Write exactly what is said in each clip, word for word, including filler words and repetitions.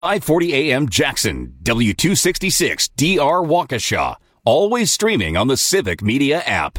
five forty A M Jackson, W two sixty-six D R Waukesha. Always streaming on the Civic Media app.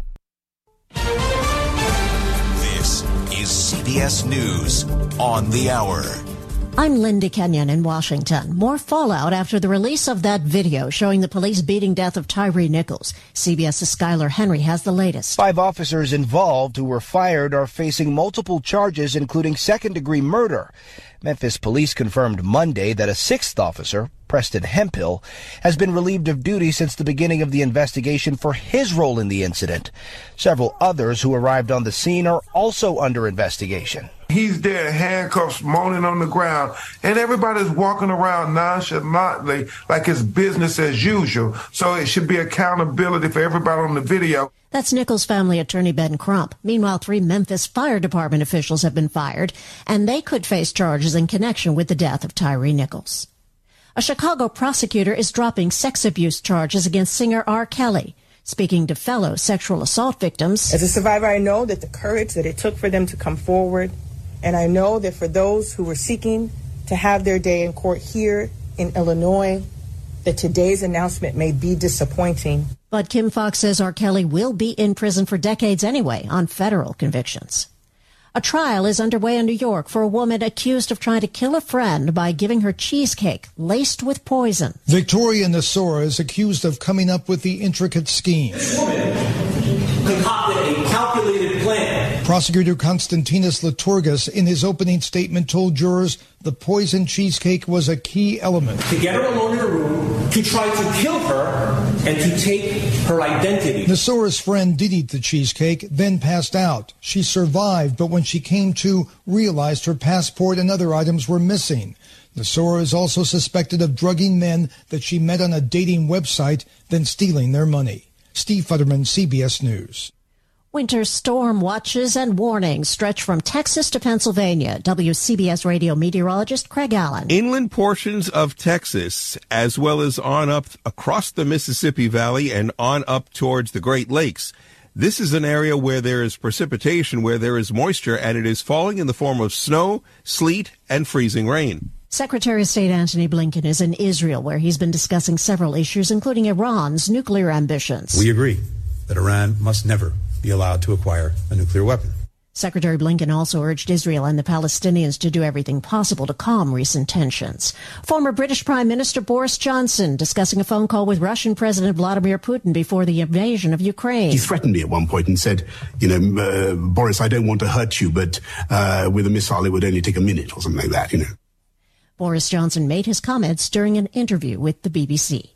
This is C B S News on the Hour. I'm Linda Kenyon in Washington. More fallout after the release of that video showing the police beating death of Tyree Nichols. CBS's Skylar Henry has the latest. Five officers involved who were fired are facing multiple charges, including second-degree murder. Memphis police confirmed Monday that a sixth officer, Preston Hemphill, has been relieved of duty since the beginning of the investigation for his role in the incident. Several others who arrived on the scene are also under investigation. He's there, handcuffs, moaning on the ground, and everybody's walking around nonchalantly like it's business as usual. So it should be accountability for everybody on the video. That's Nichols' family attorney Ben Crump. Meanwhile, three Memphis Fire Department officials have been fired, and they could face charges in connection with the death of Tyree Nichols. A Chicago prosecutor is dropping sex abuse charges against singer R. Kelly. Speaking to fellow sexual assault victims, as a survivor, I know that the courage that it took for them to come forward, and I know that for those who were seeking to have their day in court here in Illinois, that today's announcement may be disappointing. But Kim Foxx says R. Kelly will be in prison for decades anyway on federal convictions. A trial is underway in New York for a woman accused of trying to kill a friend by giving her cheesecake laced with poison. Victoria Nasora is accused of coming up with the intricate scheme. This woman concocted a calculated plan. Prosecutor Konstantinos Liturgas, in his opening statement, told jurors the poisoned cheesecake was a key element. To get her alone in a room, to try to kill her, and to take her identity. Nasora's friend did eat the cheesecake, then passed out. She survived, but when she came to, realized her passport and other items were missing. Nasora is also suspected of drugging men that she met on a dating website, then stealing their money. Steve Futterman, C B S News. Winter storm watches and warnings stretch from Texas to Pennsylvania. W C B S radio meteorologist Craig Allen. Inland portions of Texas, as well as on up across the Mississippi Valley and on up towards the Great Lakes. This is an area where there is precipitation, where there is moisture, and it is falling in the form of snow, sleet, and freezing rain. Secretary of State Antony Blinken is in Israel, where he's been discussing several issues, including Iran's nuclear ambitions. We agree that Iran must never be allowed to acquire a nuclear weapon. Secretary Blinken also urged Israel and the Palestinians to do everything possible to calm recent tensions. Former British Prime Minister Boris Johnson discussing a phone call with Russian President Vladimir Putin before the invasion of Ukraine. He threatened me at one point and said, you know, uh, Boris, I don't want to hurt you, but uh, with a missile it would only take a minute or something like that, you know. Boris Johnson made his comments during an interview with the B B C.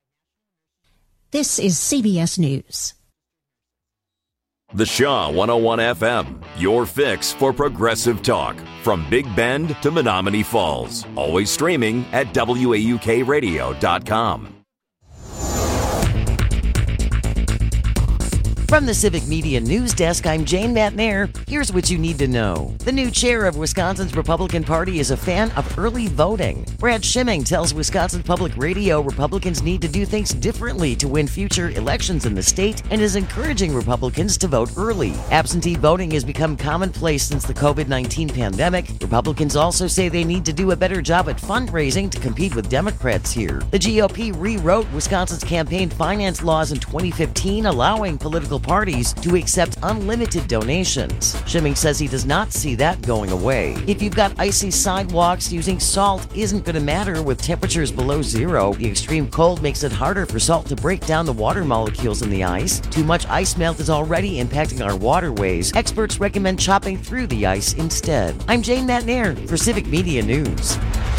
This is C B S News. The Shaw one oh one F M, your fix for progressive talk. From Big Bend to Menominee Falls. Always streaming at W A U K radio dot com. From the Civic Media News Desk, I'm Jane Matnair. Here's what you need to know. The new chair of Wisconsin's Republican Party is a fan of early voting. Brad Schimming tells Wisconsin Public Radio Republicans need to do things differently to win future elections in the state and is encouraging Republicans to vote early. Absentee voting has become commonplace since the covid nineteen pandemic. Republicans also say they need to do a better job at fundraising to compete with Democrats here. The G O P rewrote Wisconsin's campaign finance laws in twenty fifteen, allowing political parties to accept unlimited donations. Schimming says he does not see that going away. If you've got icy sidewalks, using salt isn't going to matter with temperatures below zero. The extreme cold makes it harder for salt to break down the water molecules in the ice. Too much ice melt is already impacting our waterways. Experts recommend chopping through the ice instead. I'm Jane Matnair for Civic Media News.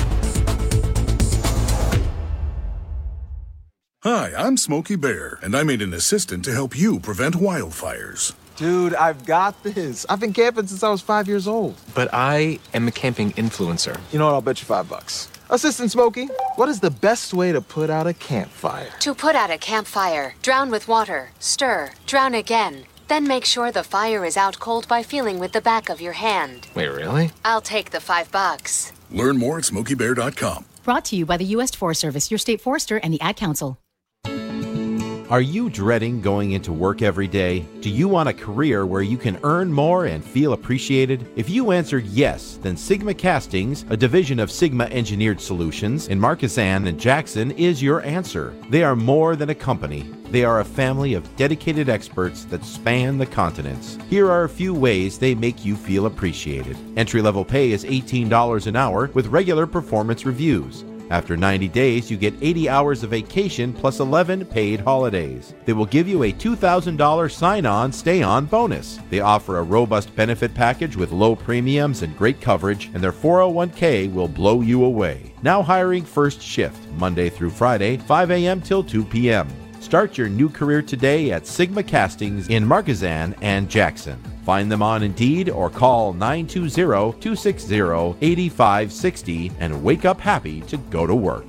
Hi, I'm Smokey Bear, and I made an assistant to help you prevent wildfires. Dude, I've got this. I've been camping since I was five years old. But I am a camping influencer. You know what? I'll bet you five bucks. Assistant Smokey, what is the best way to put out a campfire? To put out a campfire, drown with water, stir, drown again. Then make sure the fire is out cold by feeling with the back of your hand. Wait, really? I'll take the five bucks. Learn more at smokey bear dot com. Brought to you by the U S Forest Service, your state forester, and the Ad Council. Are you dreading going into work every day? Do you want a career where you can earn more and feel appreciated? If you answered yes, then Sigma Castings, a division of Sigma Engineered Solutions in Marquesan and Jackson, is your answer. They are more than a company. They are a family of dedicated experts that span the continents. Here are a few ways they make you feel appreciated. Entry-level pay is eighteen dollars an hour with regular performance reviews. After ninety days, you get eighty hours of vacation plus eleven paid holidays. They will give you a two thousand dollars sign-on, stay-on bonus. They offer a robust benefit package with low premiums and great coverage, and their four oh one k will blow you away. Now hiring first shift, Monday through Friday, five a.m. till two p.m. Start your new career today at Sigma Castings in Marquesan and Jackson. Find them on Indeed or call nine two zero, two six zero, eight five six zero and wake up happy to go to work.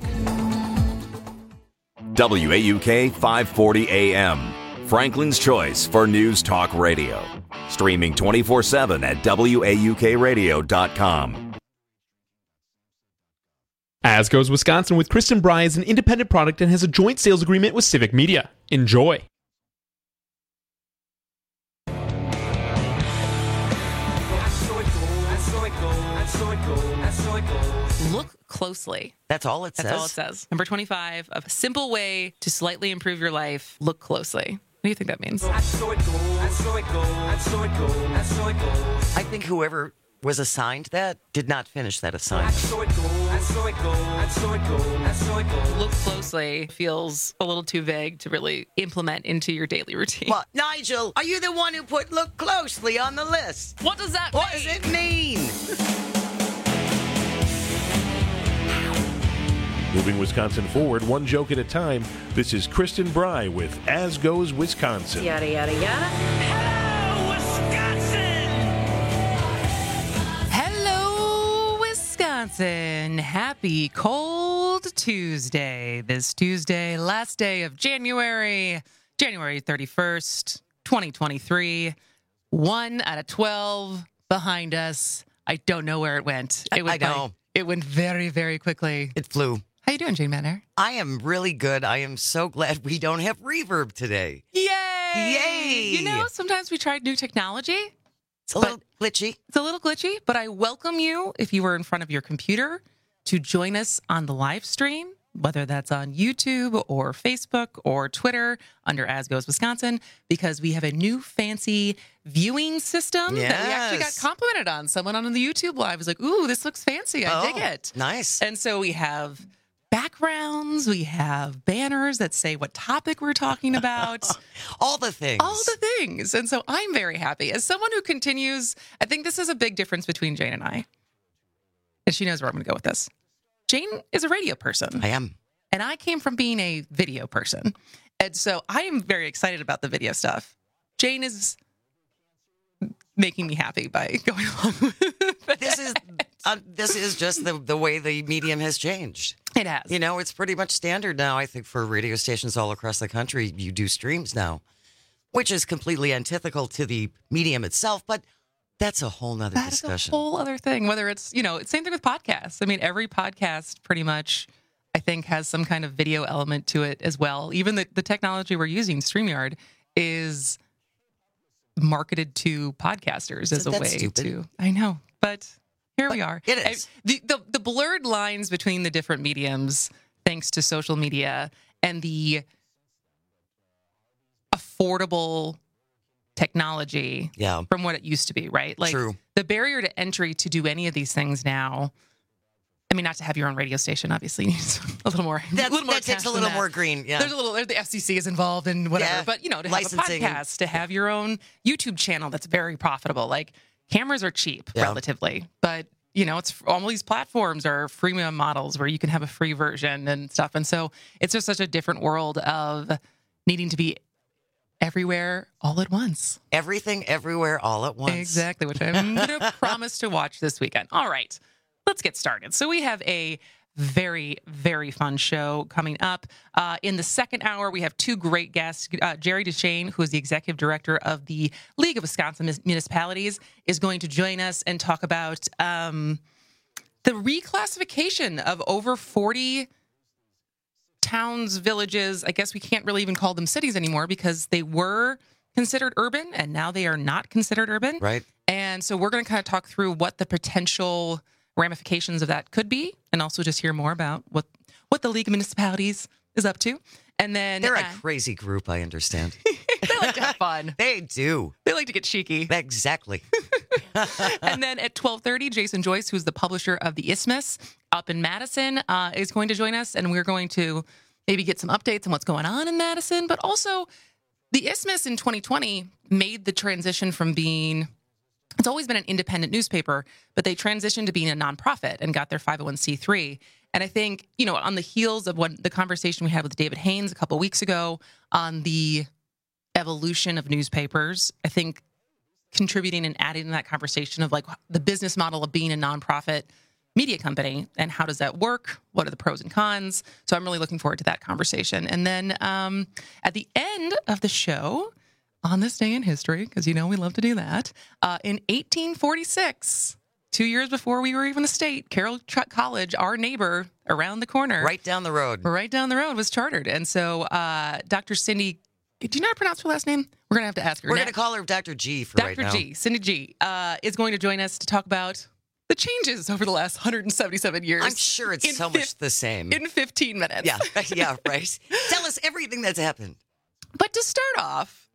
W A U K five forty A M, Franklin's choice for news talk radio. Streaming twenty-four seven at W A U K radio dot com. As Goes Wisconsin with Kristen Bry is an independent product and has a joint sales agreement with Civic Media. Enjoy. Look closely. That's all it That's says? all it says. Number twenty-five, a simple way to slightly improve your life. Look closely. What do you think that means? I think whoever was assigned that did not finish that assignment. Look closely feels a little too vague to really implement into your daily routine. Well, Nigel, are you the one who put look closely on the list? What does that what mean? What does it mean? Moving Wisconsin forward, one joke at a time. This is Kristen Bry with As Goes Wisconsin. Yada, yada, yada. Hello, Wisconsin! Hello, Wisconsin. Happy cold Tuesday. This Tuesday, last day of January, January thirty-first, twenty twenty-three. One out of twelve behind us. I don't know where it went. It went I know. By, it went very, very quickly. It flew. How you doing, Jane Manor? I am really good. I am so glad we don't have reverb today. Yay! Yay! You know, sometimes we tried new technology. It's a little glitchy. It's a little glitchy, but I welcome you, if you were in front of your computer, to join us on the live stream, whether that's on YouTube or Facebook or Twitter under As Goes Wisconsin, because we have a new fancy viewing system yes. that we actually got complimented on. Someone on the YouTube live was like, ooh, this looks fancy. I oh, dig it. Nice. And so we have backgrounds, we have banners that say what topic we're talking about. All the things. All the things. And so I'm very happy. As someone who continues, I think this is a big difference between Jane and I. And she knows where I'm going to go with this. Jane is a radio person. I am. And I came from being a video person. And so I am very excited about the video stuff. Jane is making me happy by going along with it. This is uh, this is just the, the way the medium has changed. It has. You know, it's pretty much standard now, I think, for radio stations all across the country. You do streams now, which is completely antithetical to the medium itself, but that's a whole nother that discussion. Is a whole other thing, whether it's, you know, same thing with podcasts. I mean, every podcast pretty much, I think, has some kind of video element to it as well. Even the, the technology we're using, StreamYard, is marketed to podcasters as Isn't a that way stupid? to, I know, but here but we are. It is. I, the, the, the blurred lines between the different mediums, thanks to social media and the affordable technology yeah. from what it used to be, right? Like True. The barrier to entry to do any of these things now, I mean, not to have your own radio station, obviously, needs a little more. That, a little more that takes a cash little than more that. green. Yeah. There's a little, the F C C is involved in whatever, Yeah. but you know, to Licensing. have a podcast, to have your own YouTube channel that's very profitable. Like cameras are cheap Yeah. relatively, but you know, it's all these platforms are freemium models where you can have a free version and stuff. And so it's just such a different world of needing to be everywhere all at once. Everything, everywhere, all at once. Exactly, which I'm going to promise to watch this weekend. All right, let's get started. So we have a very, very fun show coming up. Uh, in the second hour, we have two great guests. Uh, Jerry Deshane, who is the executive director of the League of Wisconsin Municipalities, is going to join us and talk about um, the reclassification of over forty towns, villages. I guess we can't really even call them cities anymore because they were considered urban and now they are not considered urban. Right. And so we're going to kind of talk through what the potential ramifications of that could be, and also just hear more about what, what the League of Municipalities is up to. And then they're a uh, crazy group, I understand. they like to have fun. They do. They like to get cheeky. Exactly. And then at twelve thirty, Jason Joyce, who's the publisher of the Isthmus up in Madison, uh, is going to join us, and we're going to maybe get some updates on what's going on in Madison. But also, the Isthmus in twenty twenty made the transition from being, it's always been an independent newspaper, but they transitioned to being a nonprofit and got their five oh one c three. And I think, you know, on the heels of what the conversation we had with David Haynes a couple weeks ago on the evolution of newspapers, I think contributing and adding to that conversation of like the business model of being a nonprofit media company and how does that work? What are the pros and cons? So I'm really looking forward to that conversation. And then um, at the end of the show, on this day in history, because you know we love to do that, uh, in eighteen forty-six, two years before we were even a state, Carroll College, our neighbor around the corner, right down the road, right down the road, was chartered. And so uh, Doctor Cindy, do you know how to pronounce her last name? We're going to have to ask her. We're going to call her Doctor G for Doctor right now. Doctor G, Cindy G, uh, is going to join us to talk about the changes over the last one hundred seventy-seven years. I'm sure it's so much the same. In fifteen minutes. Yeah, yeah, right. Tell us everything that's happened. But to start off,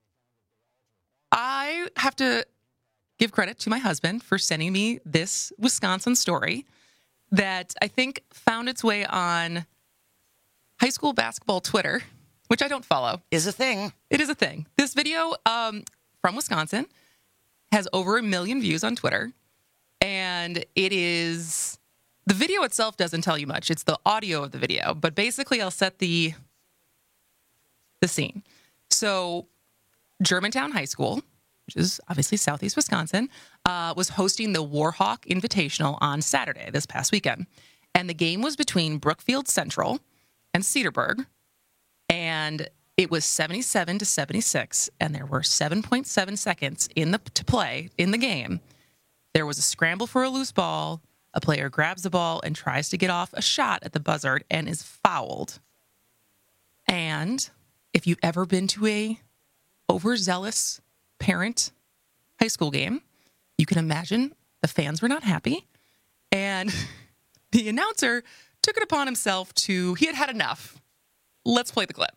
I have to give credit to my husband for sending me this Wisconsin story that I think found its way on high school basketball Twitter, which I don't follow. Is a thing. It is a thing. This video um, from Wisconsin has over a million views on Twitter. And it is, the video itself doesn't tell you much. It's the audio of the video. But basically, I'll set the the scene. So Germantown High School, which is obviously southeast Wisconsin, uh, was hosting the Warhawk Invitational on Saturday, this past weekend. And the game was between Brookfield Central and Cedarburg. And it was seventy-seven to seventy-six. And there were seven point seven seconds in the to play in the game. There was a scramble for a loose ball. A player grabs the ball and tries to get off a shot at the buzzer and is fouled. And if you've ever been to a overzealous parent high school game, you can imagine the fans were not happy. And the announcer took it upon himself to, he had had enough. Let's play the clip.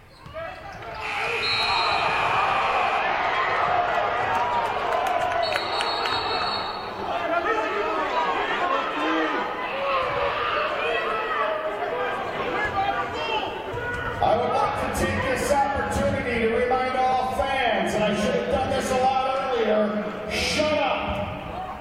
I would like to take this opportunity to remind all fans, and I should have done this a lot earlier, shut up.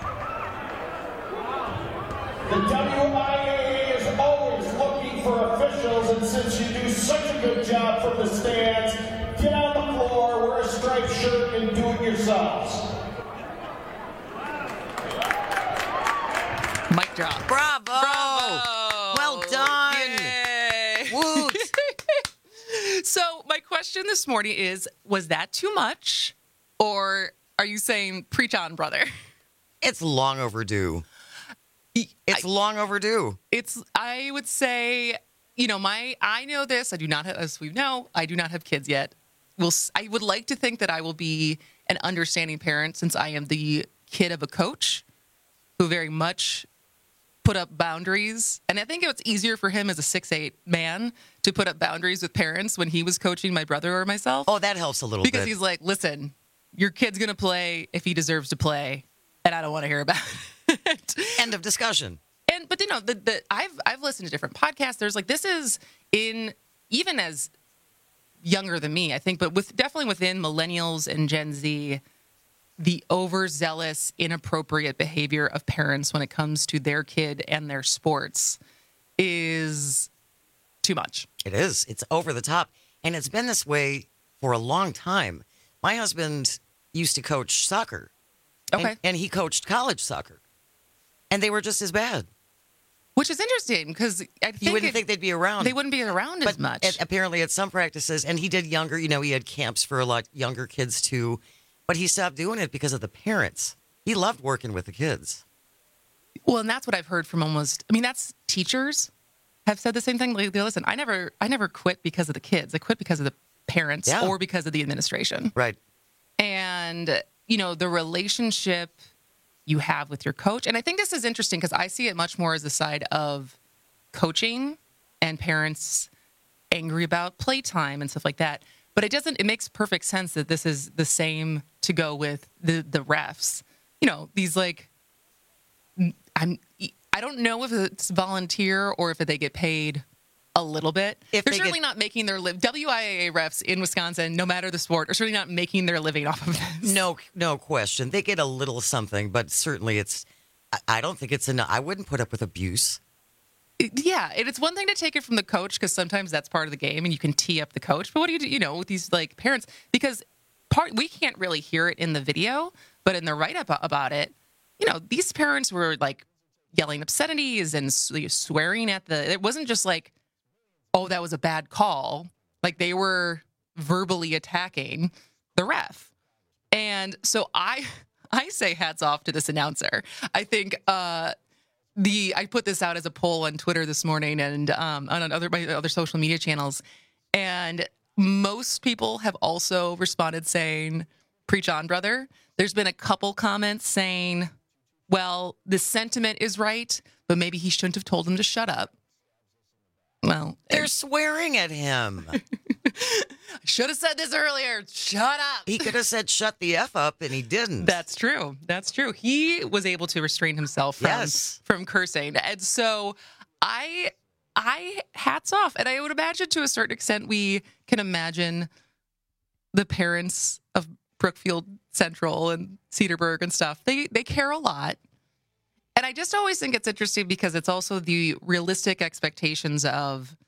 The W I A A is always looking for officials, and since you do such a good job from the stands, get on the floor, wear a striped shirt, and do it yourselves. Mic drop. Bravo! Bravo! Well done! Yay! Woot! So my question this morning is, was that too much? Or are you saying, preach on, brother? It's long overdue. It's I, long overdue. It's, I would say, you know, my, I know this. I do not have, as we know, I do not have kids yet. We'll, I would like to think that I will be an understanding parent since I am the kid of a coach who very much put up boundaries. And I think it was easier for him as a six eight man to put up boundaries with parents when he was coaching my brother or myself. Oh, that helps a little because bit. Because he's like, listen, your kid's going to play if he deserves to play, and I don't want to hear about it. End of discussion. And but you know, the, the I've I've listened to different podcasts. There's like, this is in, even as younger than me, I think, but with definitely within millennials and Gen Z, the overzealous, inappropriate behavior of parents when it comes to their kid and their sports is too much. It is. It's over the top. And it's been this way for a long time. My husband used to coach soccer. Okay. And, and he coached college soccer. And they were just as bad. Which is interesting because I think you wouldn't it, think they'd be around. They wouldn't be around but as much. At, apparently at some practices, and he did younger, you know, he had camps for a lot younger kids too. But he stopped doing it because of the parents. He loved working with the kids. Well, and that's what I've heard from almost, I mean, that's teachers. have said the same thing. Like, listen, I never, I never quit because of the kids. I quit because of the parents Yeah. or because of the administration. Right. And, you know, the relationship you have with your coach. And I think this is interesting because I see it much more as the side of coaching and parents angry about playtime and stuff like that. But it doesn't, it makes perfect sense that this is the same to go with the, the refs. You know, these like, I'm, I don't know if it's volunteer or if they get paid a little bit. If They're they certainly get- not making their live. W I A A refs in Wisconsin, no matter the sport, are certainly not making their living off of this. No, no question. They get a little something, but certainly it's, I- I don't think it's enough. I wouldn't put up with abuse. Yeah, and it's one thing to take it from the coach because sometimes that's part of the game and you can tee up the coach. But what do you do, you know, with these like parents? Because part we can't really hear it in the video, but in the write-up about it, you know, these parents were like yelling obscenities and swearing at the, it wasn't just like, oh, that was a bad call. Like they were verbally attacking the ref. And so I, I say hats off to this announcer. I think, uh, The I put this out as a poll on Twitter this morning and um, on other my other social media channels, and most people have also responded saying, "Preach on, brother." There's been a couple comments saying, "Well, the sentiment is right, but maybe he shouldn't have told him to shut up." Well, they're swearing at him. I should have said this earlier. Shut up. He could have said shut the F up, and he didn't. That's true. That's true. He was able to restrain himself from, yes. from cursing. And so I, I hats off. And I would imagine to a certain extent, we can imagine the parents of Brookfield Central and Cedarburg and stuff. They, they care a lot. And I just always think it's interesting because it's also the realistic expectations of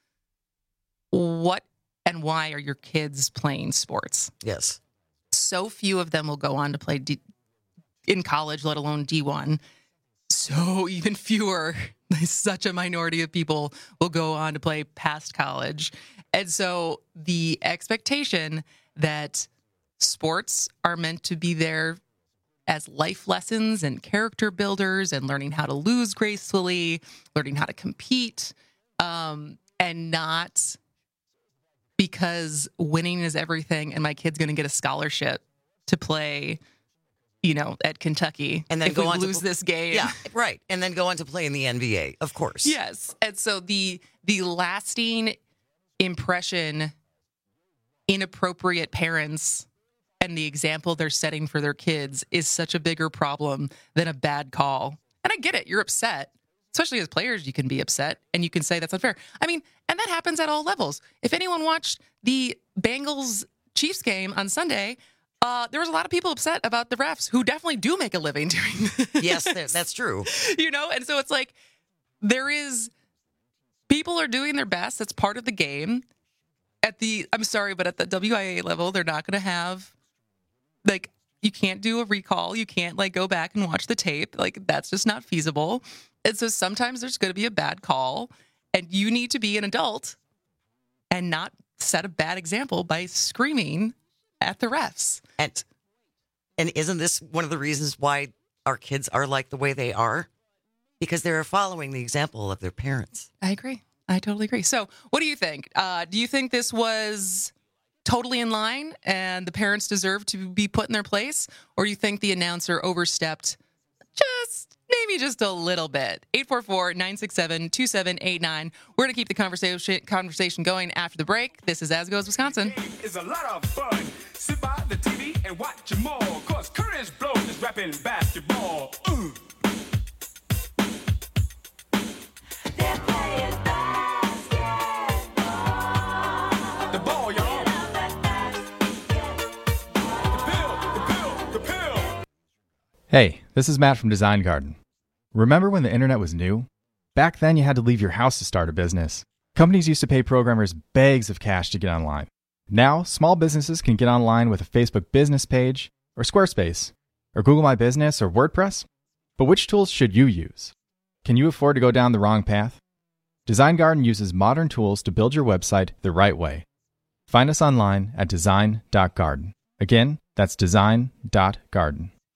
what and why are your kids playing sports? Yes. So few of them will go on to play D- in college, let alone D one. So even fewer, such a minority of people will go on to play past college. And so the expectation that sports are meant to be there as life lessons and character builders and learning how to lose gracefully, learning how to compete, um, and not because winning is everything and my kid's going to get a scholarship to play, you know, at Kentucky. And then if go we on lose to, this game. Yeah, right. And then go on to play in the N B A, of course. Yes. And so the the lasting impression inappropriate parents and the example they're setting for their kids is such a bigger problem than a bad call. And I get it. You're upset. Especially as players, you can be upset and you can say that's unfair. I mean, and that happens at all levels. If anyone watched the Bengals Chiefs game on Sunday, uh, there was a lot of people upset about the refs who definitely do make a living doing this. Yes, that's true. You know, and so it's like there is people are doing their best. That's part of the game. At the, I'm sorry, but at the W I A level, they're not going to have like, you can't do a recall. You can't like go back and watch the tape. Like that's just not feasible. And so sometimes there's going to be a bad call and you need to be an adult and not set a bad example by screaming at the refs. And, and isn't this one of the reasons why our kids are like the way they are? Because they're following the example of their parents. I agree. I totally agree. So what do you think? Uh, do you think this was totally in line and the parents deserve to be put in their place? Or do you think the announcer overstepped just maybe just a little bit? eight four four, nine six seven, two seven eight nine. We're going to keep the conversation conversation going after the break. This is As Goes Wisconsin. It's a lot of fun. Sit by the T V and watch them all. Cause Curtis Blow is rapping basketball. Ooh. They're playing basketball. The ball, y'all. The pill, the pill, the pill. Hey, this is Matt from Design Garden. Remember when the internet was new? Back then you had to leave your house to start a business. Companies used to pay programmers bags of cash to get online. Now, small businesses can get online with a Facebook business page, or Squarespace, or Google My Business, or WordPress. But which tools should you use? Can you afford to go down the wrong path? Design Garden uses modern tools to build your website the right way. Find us online at design dot garden. Again, that's design dot garden.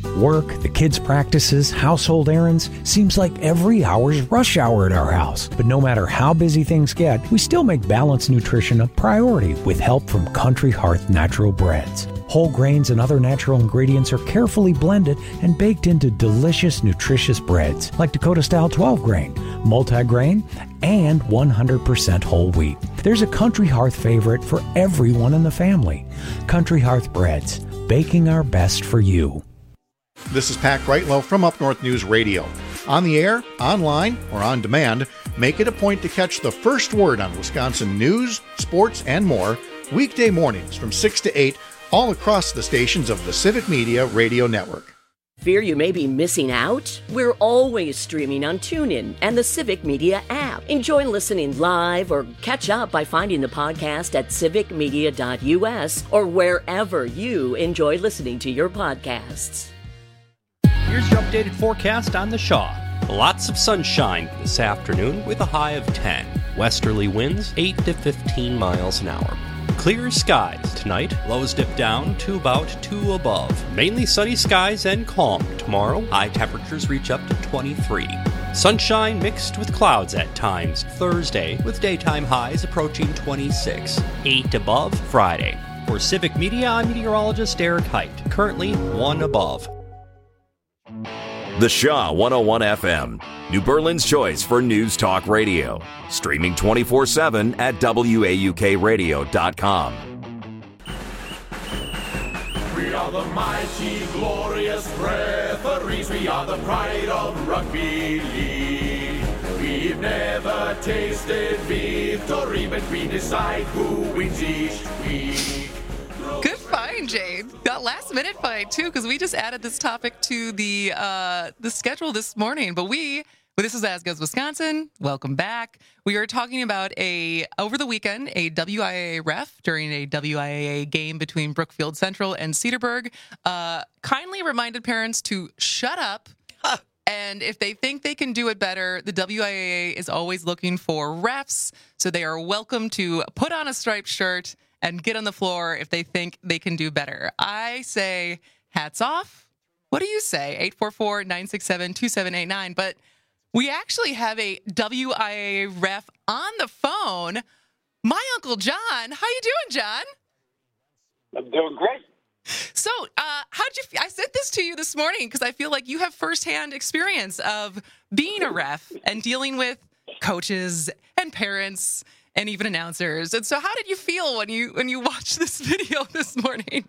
Work, the kids' practices, household errands, seems like every hour's rush hour at our house. But no matter how busy things get, we still make balanced nutrition a priority with help from Country Hearth Natural Breads. Whole grains and other natural ingredients are carefully blended and baked into delicious, nutritious breads like Dakota-style twelve grain, multi-grain, and one hundred percent whole wheat. There's a Country Hearth favorite for everyone in the family. Country Hearth Breads, baking our best for you. This is Pat Greitlow from Up North News Radio. On the air, online, or on demand, make it a point to catch the first word on Wisconsin news, sports, and more weekday mornings from six to eight all across the stations of the Civic Media Radio Network. Fear you may be missing out? We're always streaming on TuneIn and the Civic Media app. Enjoy listening live or catch up by finding the podcast at civic media dot u s or wherever you enjoy listening to your podcasts. Here's your updated forecast on the Shaw. Lots of sunshine this afternoon with a high of ten. Westerly winds eight to fifteen miles an hour. Clear skies tonight. Lows dip down to about two above. Mainly sunny skies and calm tomorrow. High temperatures reach up to twenty-three. Sunshine mixed with clouds at times Thursday with daytime highs approaching twenty-six. eight above Friday. For Civic Media, I'm meteorologist Eric Height. Currently one above. The Shaw one oh one F M, New Berlin's choice for news talk radio. Streaming twenty-four seven at W A U K radio dot com. We are the mighty, glorious referees. We are the pride of rugby league. We've never tasted victory, but we decide who wins each week. Good find, Jade. That last minute find too, because we just added this topic to the uh, the schedule this morning. But we, well, this is As Goes Wisconsin. Welcome back. We are talking about a over the weekend a W I A A ref during a W I A A game between Brookfield Central and Cedarburg. Uh, kindly reminded parents to shut up. And if they think they can do it better, the W I A A is always looking for refs, so they are welcome to put on a striped shirt and get on the floor if they think they can do better. I say hats off. What do you say? eight four four, nine six seven, two seven eight nine. But we actually have a W I A A ref on the phone. My Uncle John. How you doing, John? I'm doing great. So uh, how'd you, I sent this to you this morning because I feel like you have firsthand experience of being a ref and dealing with coaches and parents and even announcers. And so how did you feel when you when you watched this video this morning?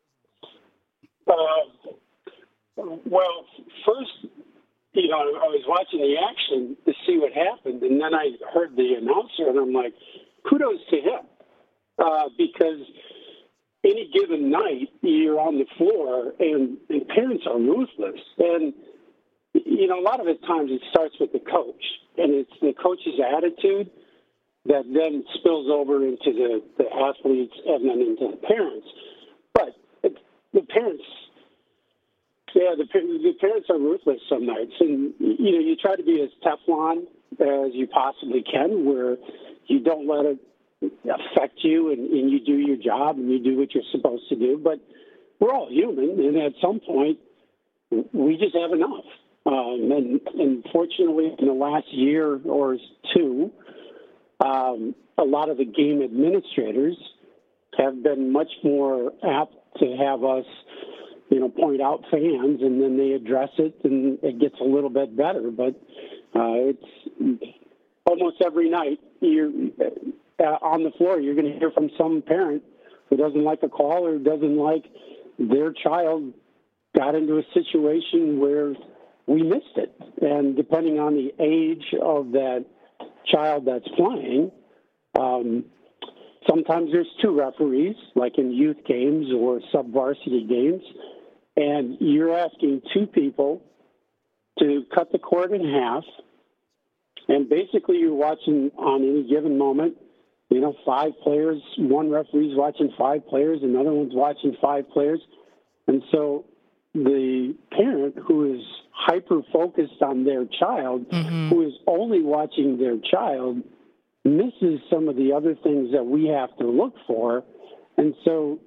Uh, well, first, you know, I was watching the action to see what happened, and then I heard the announcer, and I'm like, kudos to him. Uh, because any given night, you're on the floor, and, and parents are ruthless. And, you know, a lot of the times it starts with the coach, and it's the coach's attitude that then spills over into the, the athletes and then into the parents. But it, the parents, yeah, the, the parents are ruthless some nights. And, you know, you try to be as Teflon as you possibly can, where you don't let it affect you and, and you do your job and you do what you're supposed to do. But we're all human, and at some point, we just have enough. Um, and, and fortunately, in the last year or two, Um, a lot of the game administrators have been much more apt to have us, you know, point out fans, and then they address it, and it gets a little bit better. But uh, it's almost every night you're uh, on the floor, you're going to hear from some parent who doesn't like a call or doesn't like their child got into a situation where we missed it. And depending on the age of that child that's playing, um, sometimes there's two referees, like in youth games or sub-varsity games, and you're asking two people to cut the court in half, and basically you're watching on any given moment, you know, five players, one referee's watching five players, another one's watching five players, and so the parent who is hyper-focused on their child, mm-hmm. who is only watching their child, misses some of the other things that we have to look for. And so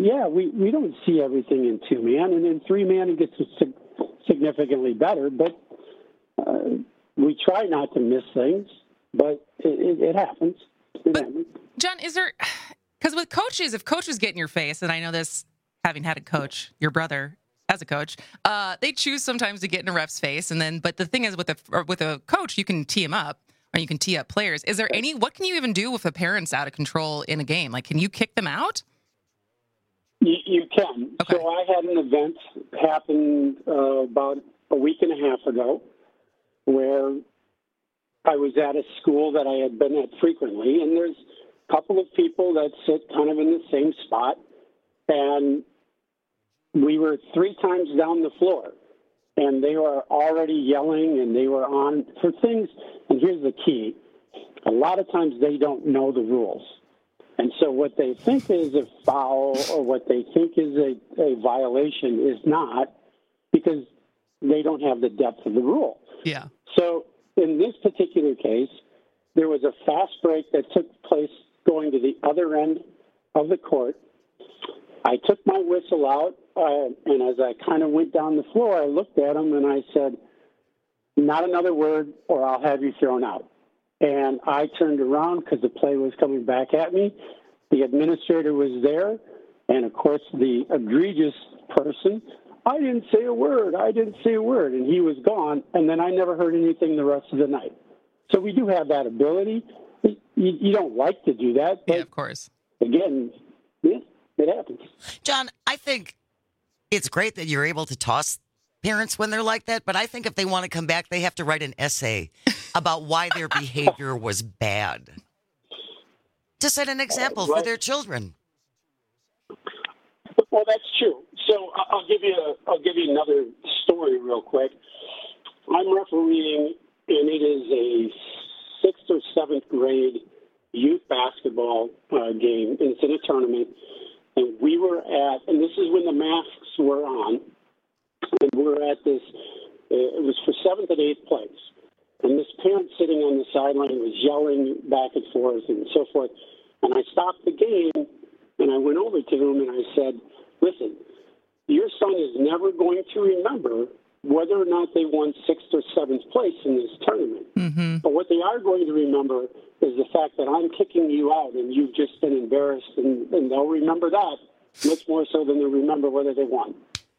yeah, we, we don't see everything in two-man, and in three-man it gets significantly better, but uh, we try not to miss things, but it, it, it happens. It but, happens. John, is there, because with coaches, if coaches get in your face, and I know this, having had a coach, your brother as a coach, uh, they choose sometimes to get in a ref's face, and then, but the thing is with a, with a coach, you can tee him up, or you can tee up players. Is there any, what can you even do if a parent's out of control in a game? Like, can you kick them out? You, you can. Okay. So I had an event happen uh, about a week and a half ago where I was at a school that I had been at frequently, and there's a couple of people that sit kind of in the same spot, and we were three times down the floor, and they were already yelling, and they were on for things, and here's the key. A lot of times they don't know the rules. And so what they think is a foul or what they think is a, a violation is not, because they don't have the depth of the rule. Yeah. So in this particular case, there was a fast break that took place going to the other end of the court. I took my whistle out, uh, and as I kind of went down the floor, I looked at him and I said, not another word or I'll have you thrown out. And I turned around because the play was coming back at me. The administrator was there, and, of course, the egregious person, I didn't say a word, I didn't say a word, and he was gone, and then I never heard anything the rest of the night. So we do have that ability. You, you don't like to do that, but, yeah, of course. Again, yeah, it happens. John, I think it's great that you're able to toss parents when they're like that, but I think if they want to come back, they have to write an essay about why their behavior was bad, to set an example uh, right. for their children. Well, that's true. So I'll give you a, I'll give you another story real quick. I'm refereeing, and it is a sixth or seventh grade youth basketball uh, game, and it's in a tournament. And we were at, and this is when the masks were on, and we were at this. Uh, it was for seventh and eighth place. And this parent sitting on the sideline was yelling back and forth and so forth. And I stopped the game, and I went over to him, and I said, listen, your son is never going to remember whether or not they won sixth or seventh place in this tournament. Mm-hmm. But what they are going to remember is the fact that I'm kicking you out, and you've just been embarrassed, and, and they'll remember that much more so than they'll remember whether they won.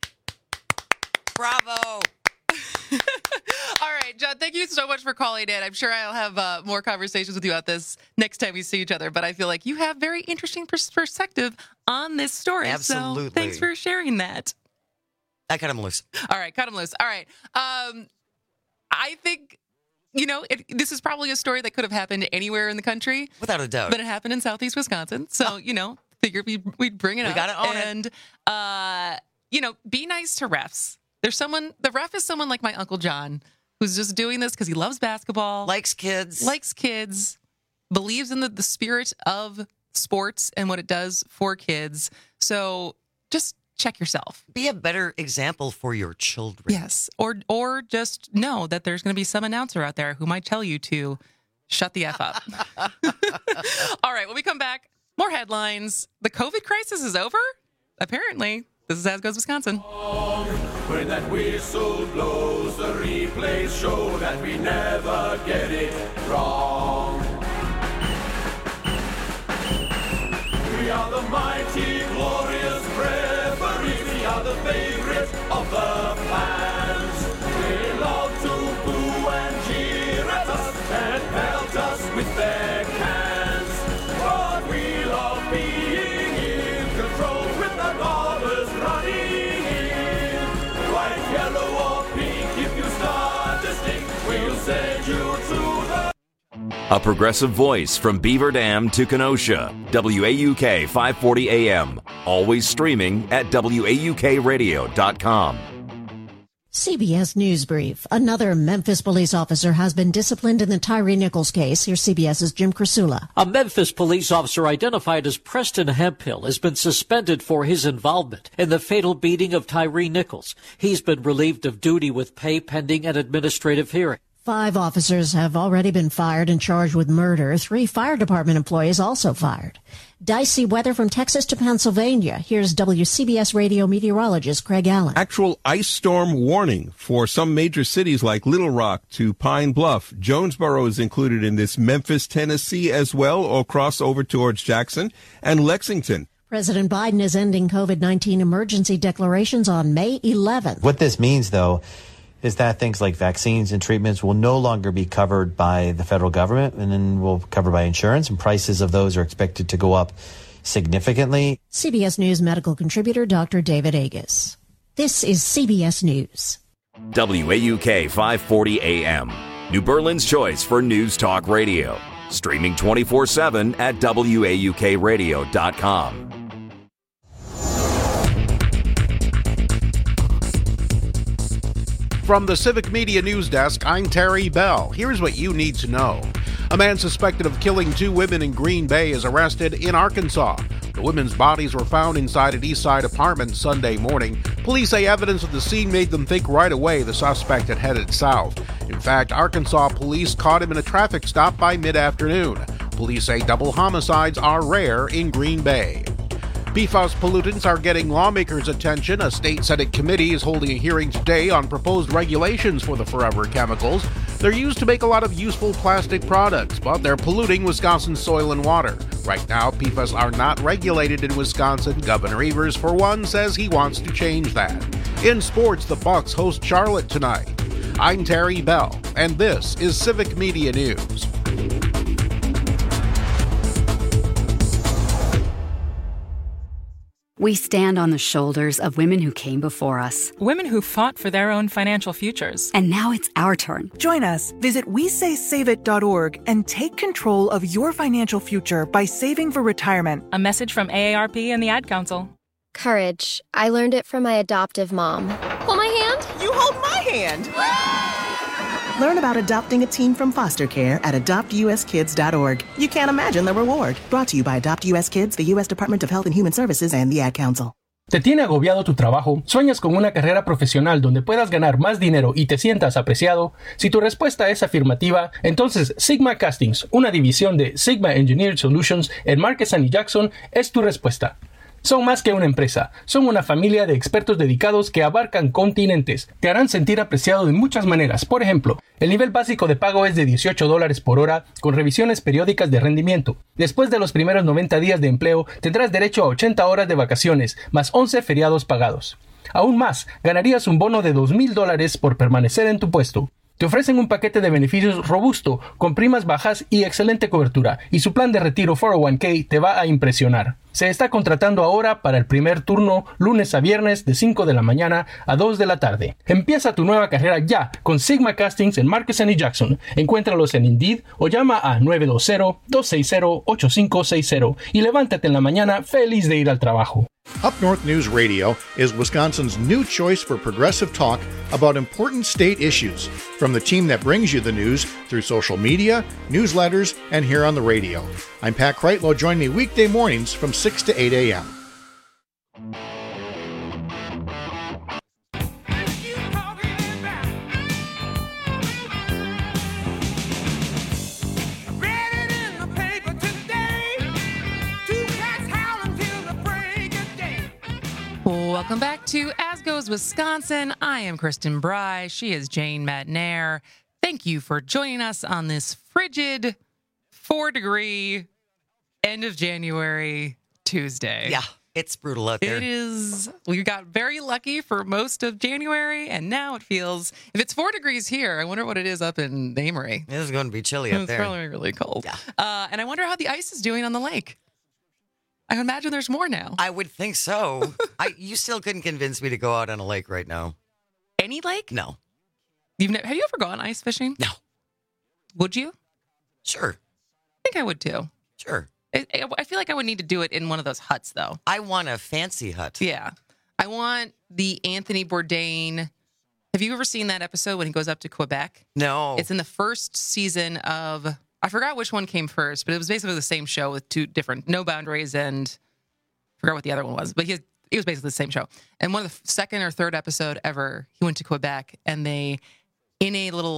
Bravo. All right, John, thank you so much for calling in. I'm sure I'll have uh, more conversations with you about this next time we see each other, but I feel like you have very interesting pers- perspective on this story. Absolutely. So thanks for sharing that. I cut him loose. All right, cut him loose. All right. Um, I think, you know, it, this is probably a story that could have happened anywhere in the country. Without a doubt. But it happened in Southeast Wisconsin. So, oh. you know, figured we'd, we'd bring it we up. We got to own and, it. And, uh, you know, be nice to refs. There's someone, the ref is someone like my Uncle John, who's just doing this because he loves basketball. Likes kids. Likes kids. Believes in the, the spirit of sports and what it does for kids. So just check yourself. Be a better example for your children. Yes. Or or just know that there's going to be some announcer out there who might tell you to shut the F up. All right. When we come back, more headlines. The COVID crisis is over? Apparently. This is As Goes Wisconsin. When that whistle blows, the replays show that we never get it wrong. We are the mighty, glorious referees. We are the favorites of the fans. They love to boo and cheer at us and pelt us with their cans. But we love being in control with the ballers running in. White, yellow, or pink, if you start to stink, we'll send you to the... A progressive voice from Beaver Dam to Kenosha. W A U K five forty A M. Always streaming at W A U K radio dot com. C B S News Brief. Another Memphis police officer has been disciplined in the Tyree Nichols case. Here's CBS's Jim Krasula. A Memphis police officer identified as Preston Hemphill has been suspended for his involvement in the fatal beating of Tyree Nichols. He's been relieved of duty with pay pending an administrative hearing. Five officers have already been fired and charged with murder. Three fire department employees also fired. Dicey weather from Texas to Pennsylvania. Here's W C B S radio meteorologist Craig Allen. Actual ice storm warning for some major cities like Little Rock to Pine Bluff. Jonesboro is included in this. Memphis, Tennessee as well, or cross over towards Jackson, and Lexington. President Biden is ending COVID nineteen emergency declarations on May eleventh. What this means, though, is that things like vaccines and treatments will no longer be covered by the federal government and then will be covered by insurance, and prices of those are expected to go up significantly. C B S News medical contributor Doctor David Agus. This is C B S News. W A U K five forty A M, New Berlin's choice for news talk radio. Streaming twenty-four seven at W A U K radio dot com. From the Civic Media News Desk, I'm Terry Bell. Here's what you need to know. A man suspected of killing two women in Green Bay is arrested in Arkansas. The women's bodies were found inside an Eastside apartment Sunday morning. Police say evidence of the scene made them think right away the suspect had headed south. In fact, Arkansas police caught him in a traffic stop by mid-afternoon. Police say double homicides are rare in Green Bay. P FAS pollutants are getting lawmakers' attention. A state Senate committee is holding a hearing today on proposed regulations for the forever chemicals. They're used to make a lot of useful plastic products, but they're polluting Wisconsin's soil and water. Right now, P FAS are not regulated in Wisconsin. Governor Evers, for one, says he wants to change that. In sports, the Bucks host Charlotte tonight. I'm Terry Bell, and this is Civic Media News. We stand on the shoulders of women who came before us. Women who fought for their own financial futures. And now it's our turn. Join us. Visit we say save it dot org and take control of your financial future by saving for retirement. A message from A A R P and the Ad Council. Courage. I learned it from my adoptive mom. Hold my hand. You hold my hand. Learn about adopting a teen from foster care at adopt u s kids dot org. You can't imagine the reward. Brought to you by Adopt U S Kids, the U S Department of Health and Human Services, and the Ad Council. ¿Te tiene agobiado tu trabajo? ¿Sueñas con una carrera profesional donde puedas ganar más dinero y te sientas apreciado? Si tu respuesta es afirmativa, entonces Sigma Castings, una división de Sigma Engineered Solutions en Marquesan y Jackson, es tu respuesta. Son más que una empresa, son una familia de expertos dedicados que abarcan continentes. Te harán sentir apreciado de muchas maneras. Por ejemplo, el nivel básico de pago es de dieciocho dólares por hora con revisiones periódicas de rendimiento. Después de los primeros noventa días de empleo, tendrás derecho a ochenta horas de vacaciones, más once feriados pagados. Aún más, ganarías un bono de dos mil dólares por permanecer en tu puesto. Te ofrecen un paquete de beneficios robusto, con primas bajas y excelente cobertura, y su plan de retiro cuatro oh uno k te va a impresionar. Se está contratando ahora para el primer turno, lunes a viernes de cinco de la mañana a dos de la tarde. Empieza tu nueva carrera ya con Sigma Castings en Marquesan y Jackson. Encuéntralos en Indeed o llama a nueve dos cero, dos seis cero, ocho cinco seis cero y levántate en la mañana feliz de ir al trabajo. Up North News Radio is Wisconsin's new choice for progressive talk about important state issues, from the team that brings you the news through social media, newsletters, and here on the radio. I'm Pat Kreitlow. Join me weekday mornings from six to eight a.m. Welcome back to As Goes Wisconsin. I am Kristen Bry. She is Jane Matnair. Thank you for joining us on this frigid four-degree end of January Tuesday. Yeah, it's brutal out there. It is. We got very lucky for most of January, and now it feels, if it's four degrees here, I wonder what it is up in Amory. It is going to be chilly up it's there. It's probably really cold. Yeah. Uh, and I wonder how the ice is doing on the lake. I imagine there's more now. I would think so. I you still couldn't convince me to go out on a lake right now. Any lake? No. You've ne- have you ever gone ice fishing? No. Would you? Sure. I think I would too. Sure. I, I feel like I would need to do it in one of those huts, though. I want a fancy hut. Yeah. I want the Anthony Bourdain. Have you ever seen that episode when he goes up to Quebec? No. It's in the first season of, I forgot which one came first, but it was basically the same show with two different, No Boundaries, and I forgot what the other one was, but he, it was basically the same show. And one of the second or third episode ever, he went to Quebec, and they, in a little like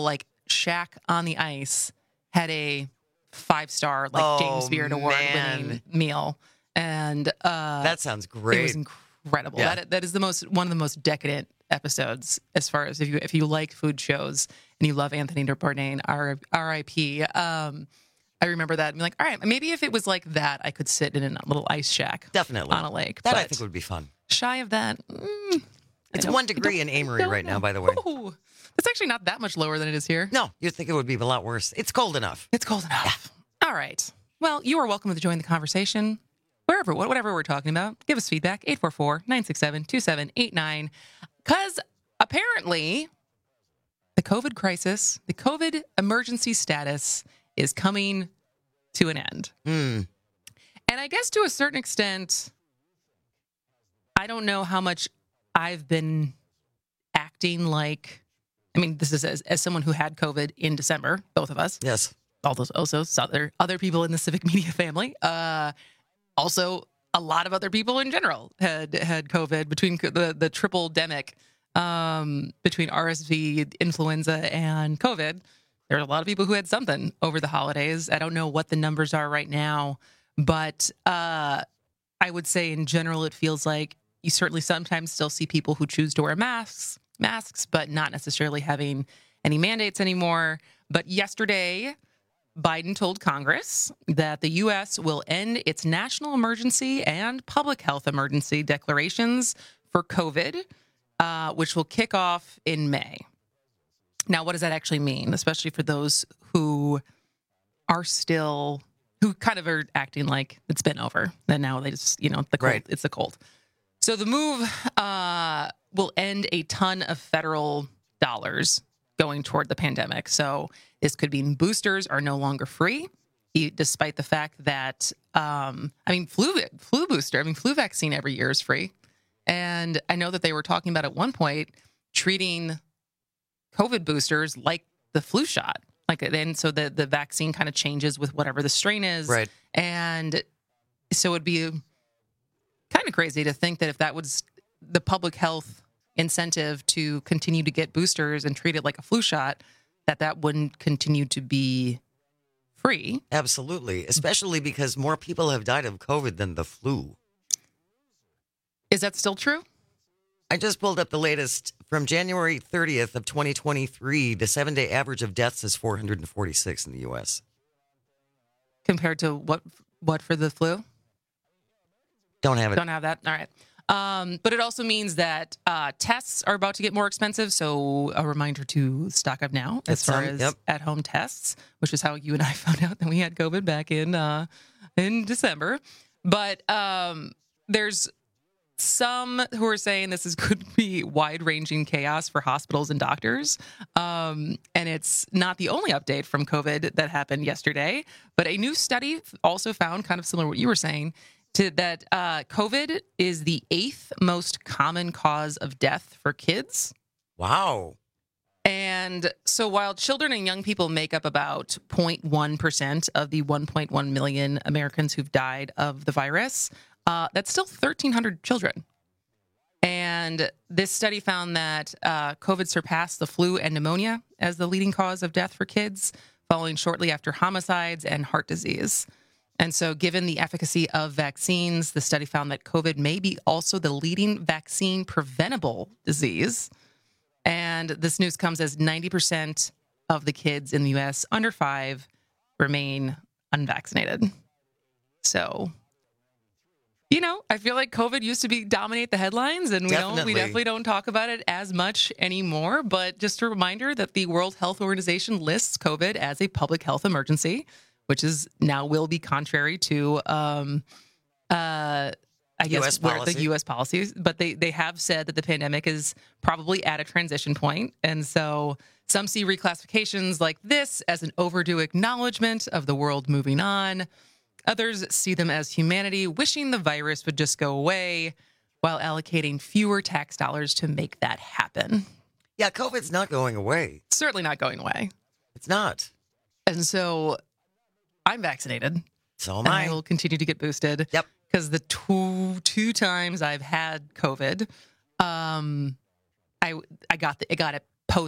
shack on the ice had a five-star, like Oh, James Beard Award-winning man. meal. And uh, That sounds great. It was incredible. Yeah. That that is the most one of the most decadent episodes as far as if you if you like food shows and you love Anthony Bourdain, R I P. Um, I remember that and be like, all right, maybe if it was like that, I could sit in a little ice shack, Definitely on a lake. That but I think would be fun. Shy of that, mm, It's one degree in Amory right now, by the way. Ooh, it's actually not that much lower than it is here. No, you'd think it would be a lot worse. It's cold enough. It's cold enough. Yeah. All right. Well, you are welcome to join the conversation. Wherever, whatever we're talking about, give us feedback, eight four four, nine six seven, two seven eight nine. Because apparently the COVID crisis, the COVID emergency status is coming to an end. Mm. And I guess to a certain extent, I don't know how much I've been acting like, I mean, this is as, as someone who had COVID in December, both of us. Yes. All those also other, other people in the Civic Media family. Uh, also, a lot of other people in general had had COVID between the, the triple demic, um, between R S V, influenza, and COVID. There are a lot of people who had something over the holidays. I don't know what the numbers are right now, but uh, I would say in general, it feels like you certainly sometimes still see people who choose to wear masks, masks, but not necessarily having any mandates anymore. But yesterday, Biden told Congress that the U S will end its national emergency and public health emergency declarations for COVID, uh, which will kick off in May. Now, what does that actually mean, especially for those who are still, who kind of are acting like it's been over, and now they just, you know, the cold, Right. it's the cold. So the move uh, will end a ton of federal dollars going toward the pandemic. So this could mean boosters are no longer free, e- despite the fact that, um, I mean, flu flu booster, I mean, flu vaccine every year is free. And I know that they were talking about at one point treating COVID boosters like the flu shot. Like, then so the, the vaccine kind of changes with whatever the strain is. Right. And so it'd be kind of crazy to think that if that was the public health incentive to continue to get boosters and treat it like a flu shot, that that wouldn't continue to be free. Absolutely. Especially because more people have died of COVID than the flu. Is that still true? I just pulled up the latest. From January thirtieth of twenty twenty-three, the seven-day average of deaths is four hundred forty-six in the U S. Compared to what what for the flu? Don't have it. Don't have that. All right. Um, but it also means that uh, tests are about to get more expensive. So a reminder to stock up now as That's far some- as yep. at-home tests, which is how you and I found out that we had COVID back in uh, in December. But um, there's some who are saying this is could be wide-ranging chaos for hospitals and doctors. Um, and it's not the only update from COVID that happened yesterday, but a new study also found, kind of similar to what you were saying, to that uh, COVID is the eighth most common cause of death for kids. Wow. And so while children and young people make up about zero point one percent of the one point one million Americans who've died of the virus, uh, that's still thirteen hundred children. And this study found that uh, COVID surpassed the flu and pneumonia as the leading cause of death for kids, following shortly after homicides and heart disease. And so given the efficacy of vaccines, the study found that COVID may be also the leading vaccine preventable disease. And this news comes as ninety percent of the kids in the U S under five remain unvaccinated. So, you know, I feel like COVID used to be dominate the headlines, and we Definitely. don't we definitely don't talk about it as much anymore. But just a reminder that the World Health Organization lists COVID as a public health emergency, which is now will be contrary to um uh I guess U S where policy. the U S policies, but they they have said that the pandemic is probably at a transition point. And so some see reclassifications like this as an overdue acknowledgement of the world moving on. Others see them as humanity wishing the virus would just go away while allocating fewer tax dollars to make that happen. Yeah, COVID's not going away. Certainly not going away. It's not. And so I'm vaccinated. So am and I. I will continue to get boosted. Yep. Because the two two times I've had COVID, um, I I got the, I got it post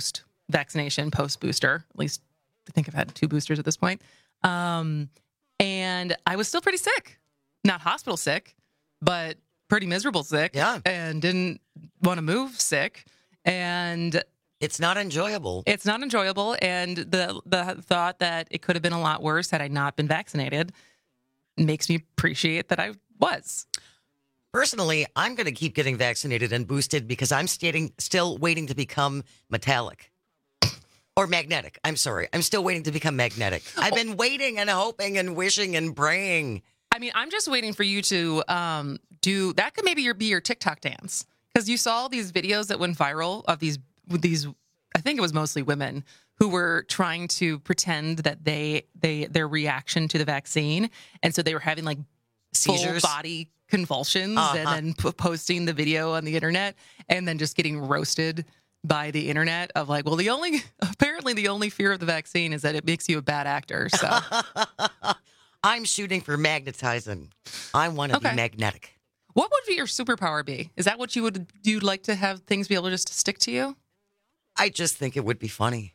vaccination post-booster. At least I think I've had two boosters at this point. Um, and I was still pretty sick. Not hospital sick, but pretty miserable sick. Yeah. And didn't want to move sick. And it's not enjoyable. It's not enjoyable. And the the thought that it could have been a lot worse had I not been vaccinated makes me appreciate that I was. Personally, I'm going to keep getting vaccinated and boosted because I'm stating, still waiting to become metallic. Or magnetic. I'm sorry. I'm still waiting to become magnetic. I've been waiting and hoping and wishing and praying. I mean, I'm just waiting for you to um, do, that could maybe your, be your TikTok dance. Because you saw these videos that went viral of these, these, I think it was mostly women, who were trying to pretend that they, they their reaction to the vaccine. And so they were having like seizures, full body convulsions, uh-huh. and then p- posting the video on the internet and then just getting roasted by the internet of like, well, the only, apparently the only fear of the vaccine is that it makes you a bad actor. So I'm shooting for magnetizing. I want to Okay. be magnetic. what would your superpower be? Is that what you would, you'd like to have things be able to just stick to you? I just think it would be funny.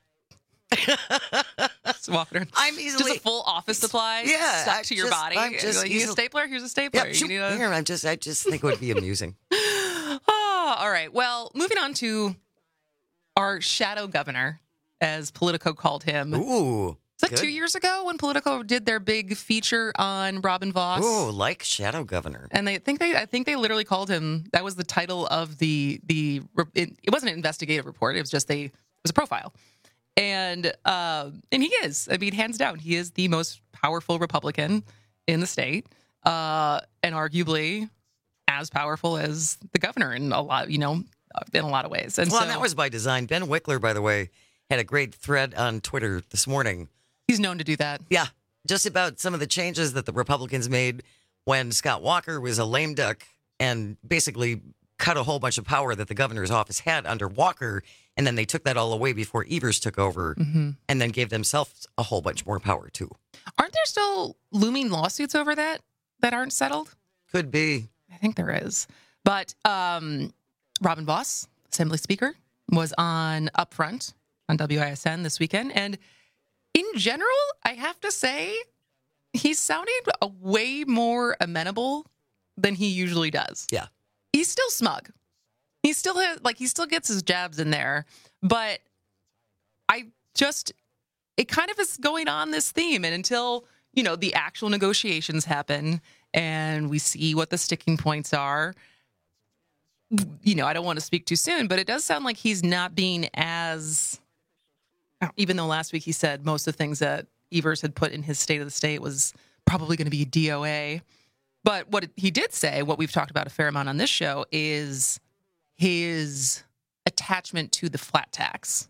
Just walking around. I'm easily just a full office supply Yeah, stuck I to your just- body. I'm just Like, you need a easily- stapler? Here's a stapler. Yep, You need a- here, I'm just, I just think it would be amusing. Oh, all right. Well, moving on to our shadow governor, as Politico called him. Ooh. Was that good. two years ago when Politico did their big feature on Robin Voss? Ooh, like Shadow Governor. And they think they, I think they literally called him. That was the title of the the. It, it wasn't an investigative report. It was just they. It was a profile, and uh, and he is. I mean, hands down, he is the most powerful Republican in the state, uh, and arguably as powerful as the governor in a lot. You know, in a lot of ways. And well, so, that was by design. Ben Wickler, by the way, had a great thread on Twitter this morning. He's known to do that. Yeah, just about some of the changes that the Republicans made when Scott Walker was a lame duck and basically cut a whole bunch of power that the governor's office had under Walker, and then they took that all away before Evers took over, mm-hmm. and then gave themselves a whole bunch more power too. Aren't there still looming lawsuits over that that aren't settled? Could be. I think there is. But um, Robin Voss, Assembly Speaker, was on Upfront on W I S N this weekend, and in general, I have to say, he's sounding a way more amenable than he usually does. Yeah. He's still smug. He still has, like, he still gets his jabs in there. But I just, it kind of is going on this theme. And until, you know, the actual negotiations happen and we see what the sticking points are, you know, I don't want to speak too soon, but it does sound like he's not being as... Even though last week he said most of the things that Evers had put in his State of the State was probably going to be D O A. But what he did say, what we've talked about a fair amount on this show, is his attachment to the flat tax.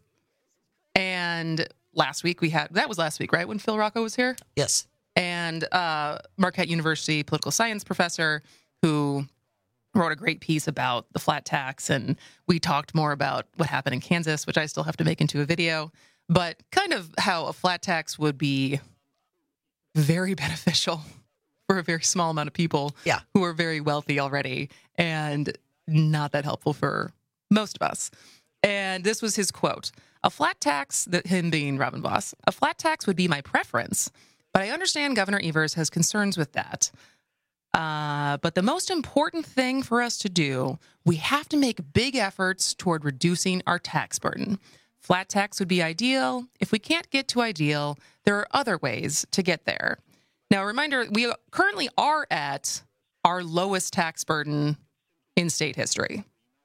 And last week we had, that was last week, right? When Phil Rocco was here? Yes. And uh, Marquette University political science professor who wrote a great piece about the flat tax. And we talked more about what happened in Kansas, which I still have to make into a video. But kind of how a flat tax would be very beneficial for a very small amount of people yeah. who are very wealthy already and not that helpful for most of us. And this was his quote. A flat tax, that him being Robin Voss, a flat tax would be my preference, but I understand Governor Evers has concerns with that. Uh, but the most important thing for us to do, we have to make big efforts toward reducing our tax burden. Flat tax would be ideal. If we can't get to ideal, there are other ways to get there. Now, a reminder, we currently are at our lowest tax burden in state history.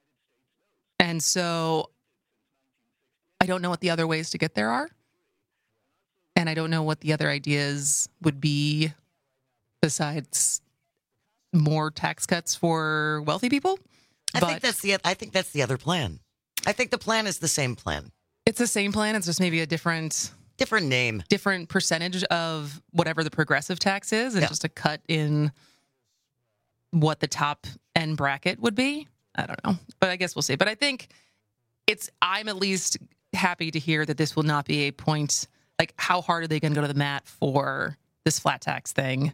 And so I don't know what the other ways to get there are. And I don't know what the other ideas would be besides more tax cuts for wealthy people. I but think that's the I think that's the other plan. I think the plan is the same plan. It's the same plan. It's just maybe a different different name, different percentage of whatever the progressive tax is, and yeah. just a cut in what the top end bracket would be. I don't know, but I guess we'll see. But I think it's. I'm at least happy to hear that this will not be a point. Like, how hard are they going to go to the mat for this flat tax thing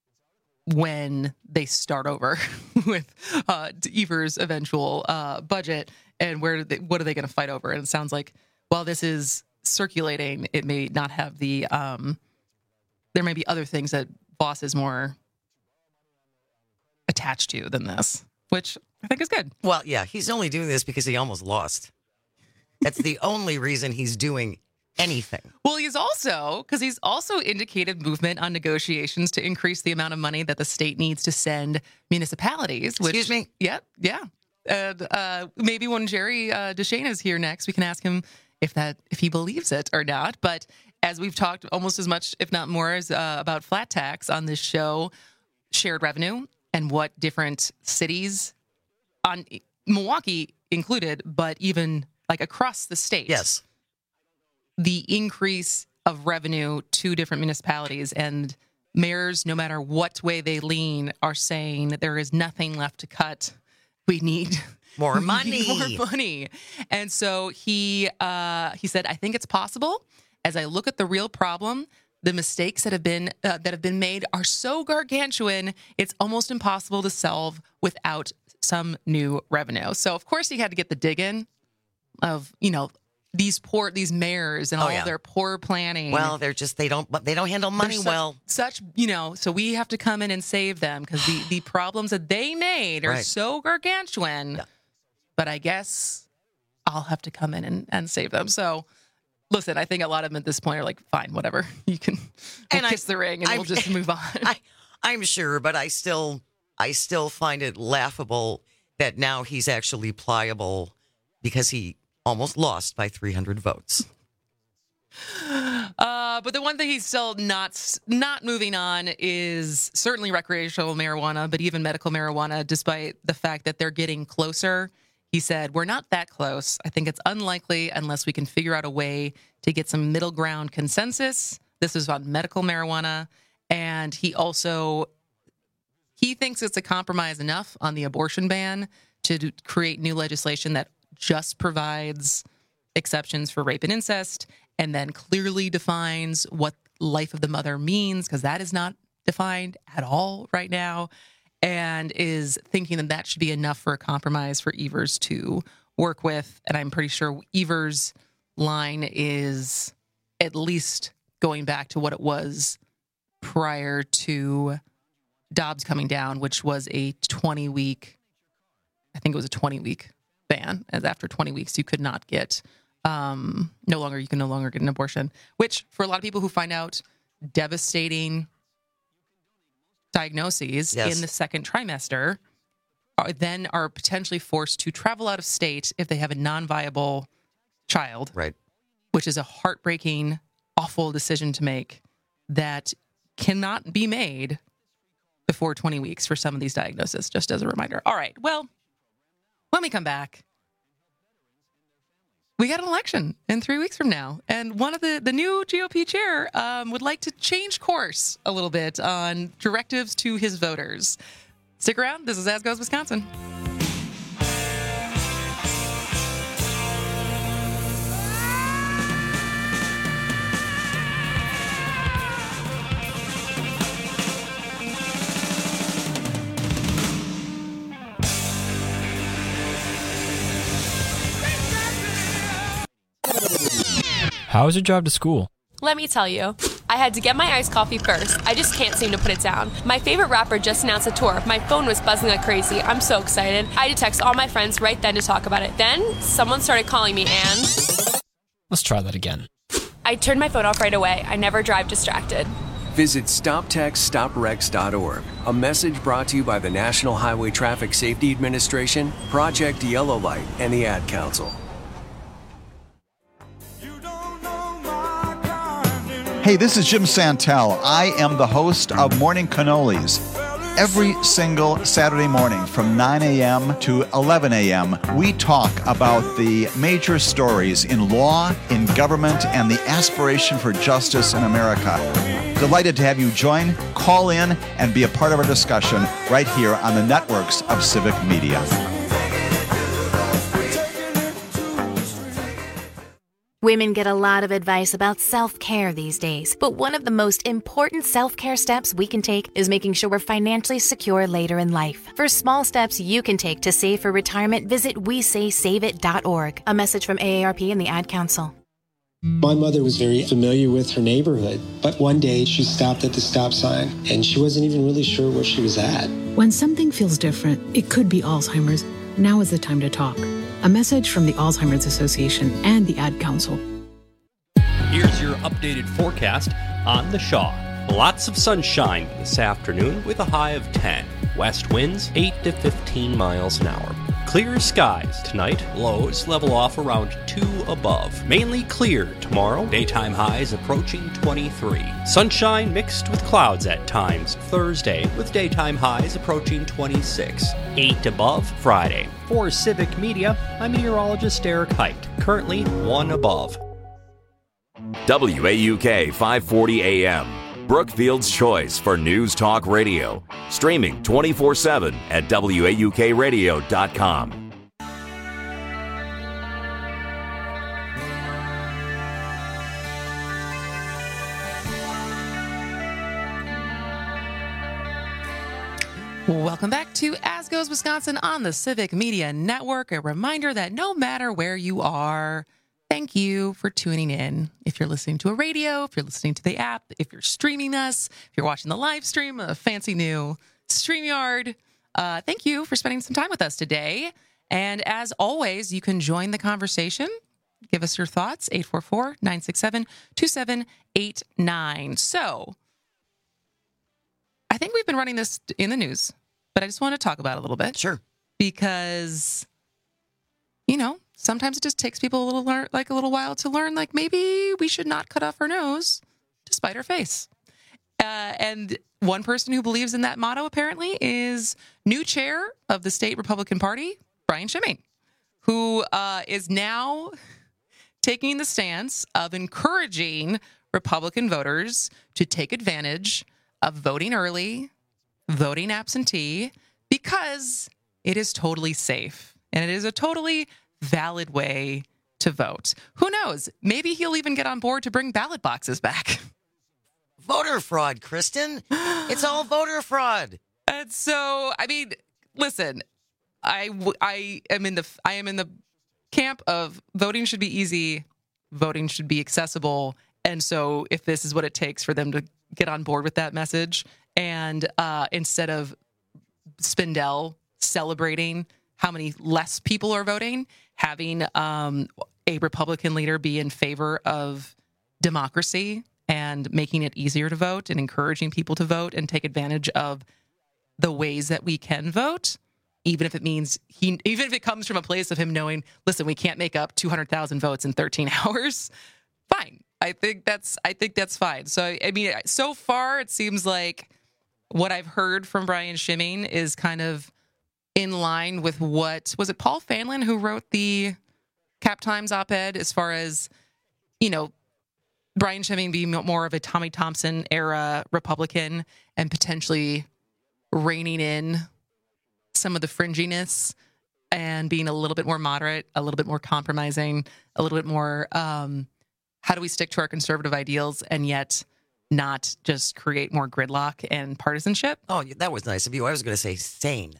when they start over with uh, Evers' eventual uh, budget, and where do they, what are they going to fight over? And it sounds like while this is circulating, it may not have the, um, there may be other things that Voss is more attached to than this, which I think is good. Well, yeah, he's only doing this because he almost lost. That's the only reason he's doing anything. Well, he's also, because he's also indicated movement on negotiations to increase the amount of money that the state needs to send municipalities. Which, Excuse me? Yeah, yeah. And uh, maybe when Jerry uh, Deshane is here next, we can ask him if that if he believes it or not. But as we've talked almost as much, if not more, as uh, about flat tax on this show, shared revenue and what different cities, on Milwaukee included, but even like across the state. Yes. The increase of revenue to different municipalities, and mayors, no matter what way they lean, are saying that there is nothing left to cut. We need more we money, need more money. And so he uh, he said, I think it's possible. As I look at the real problem, the mistakes that have been uh, that have been made are so gargantuan, it's almost impossible to solve without some new revenue. So of course he had to get the dig in of, you know, these poor, these mayors and Oh, all yeah. their poor planning. Well, they're just, they don't, they don't handle money They're such, well. Such, you know, so we have to come in and save them because the, the problems that they made are Right. so gargantuan. Yeah. But I guess I'll have to come in and, and save them. So listen, I think a lot of them at this point are like, fine, whatever. You can we'll And kiss I- the ring and I- we'll just move on. I, I'm sure, but I still, I still find it laughable that now he's actually pliable because he almost lost by three hundred votes. Uh, but the one thing he's still not not moving on is certainly recreational marijuana, but even medical marijuana, despite the fact that they're getting closer. He said, we're not that close. I think it's unlikely unless we can figure out a way to get some middle ground consensus. This is on medical marijuana. And he also, he thinks it's a compromise enough on the abortion ban to do- create new legislation that just provides exceptions for rape and incest and then clearly defines what life of the mother means, because that is not defined at all right now, and is thinking that that should be enough for a compromise for Evers to work with. And I'm pretty sure Evers' line is at least going back to what it was prior to Dobbs coming down, which was a twenty-week, I think it was a twenty-week ban. As after twenty weeks, you could not get, um, no longer, you can no longer get an abortion, which for a lot of people who find out devastating diagnoses Yes. in the second trimester are then are potentially forced to travel out of state if they have a non-viable child, Right. which is a heartbreaking, awful decision to make that cannot be made before twenty weeks for some of these diagnoses, just as a reminder. All right, well, when we come back, we got an election in three weeks from now. And one of the, the new G O P chair um, would like to change course a little bit on directives to his voters. Stick around. This is As Goes Wisconsin. How was your drive to school? Let me tell you, I had to get my iced coffee first. I just can't seem to put it down. My favorite rapper just announced a tour. My phone was buzzing like crazy. I'm so excited. I had to text all my friends right then to talk about it. Then, someone started calling me and... Let's try that again. I turned my phone off right away. I never drive distracted. Visit stop text stop wrecks dot org. A message brought to you by the National Highway Traffic Safety Administration, Project Yellow Light, and the Ad Council. Hey, this is Jim Santel. I am the host of Morning Cannolis. Every single Saturday morning from nine a.m. to eleven a.m., we talk about the major stories in law, in government, and the aspiration for justice in America. Delighted to have you join, call in, and be a part of our discussion right here on the networks of Civic Media. Women get a lot of advice about self-care these days, but one of the most important self-care steps we can take is making sure we're financially secure later in life. For small steps you can take to save for retirement, visit we say save it dot org. A message from A A R P and the Ad Council. My mother was very familiar with her neighborhood, but one day she stopped at the stop sign and she wasn't even really sure where she was at. When something feels different, it could be Alzheimer's. Now is the time to talk. A message from the Alzheimer's Association and the Ad Council. Here's your updated forecast on the Shaw. Lots of sunshine this afternoon with a high of ten. West winds eight to fifteen miles an hour. Clear skies tonight. Lows level off around two above. Mainly clear tomorrow. Daytime highs approaching twenty-three. Sunshine mixed with clouds at times Thursday, with daytime highs approaching twenty-six. eight above Friday. For Civic Media, I'm meteorologist Eric Height. Currently one above. W A U K five forty A M. Brookfield's choice for News Talk Radio. Streaming twenty-four seven at W A U K radio dot com. Welcome back to As Goes Wisconsin on the Civic Media Network. A reminder that no matter where you are, thank you for tuning in. If you're listening to a radio, if you're listening to the app, if you're streaming us, if you're watching the live stream, a fancy new StreamYard, uh, thank you for spending some time with us today. And as always, you can join the conversation. Give us your thoughts, eight four four, nine six seven, two seven eight nine. So, I think we've been running this in the news, but I just want to talk about it a little bit. Sure. Because, you know, sometimes it just takes people a little lear- like a little while to learn, like maybe we should not cut off our nose to spite our face. Uh, and one person who believes in that motto, apparently, is new chair of the state Republican Party, Brian Schimming, who uh, is now taking the stance of encouraging Republican voters to take advantage of voting early, voting absentee, because it is totally safe and it is a totally valid way to vote. Who knows? Maybe he'll even get on board to bring ballot boxes back. Voter fraud, Kristen. It's all voter fraud. And so, I mean, listen, I, I am in the I am in the camp of voting should be easy, voting should be accessible, and so if this is what it takes for them to get on board with that message, and uh, instead of Spindell celebrating how many less people are voting, having um, a Republican leader be in favor of democracy and making it easier to vote and encouraging people to vote and take advantage of the ways that we can vote, even if it means he, even if it comes from a place of him knowing, listen, we can't make up two hundred thousand votes in thirteen hours. Fine. I think that's, I think that's fine. So, I mean, so far it seems like what I've heard from Brian Schimming is kind of in line with what, was it Paul Fanlin who wrote the Cap Times op-ed as far as, you know, Brian Schimming being more of a Tommy Thompson era Republican and potentially reining in some of the fringiness and being a little bit more moderate, a little bit more compromising, a little bit more, um, how do we stick to our conservative ideals and yet not just create more gridlock and partisanship? Oh, that was nice of you. I was going to say sane.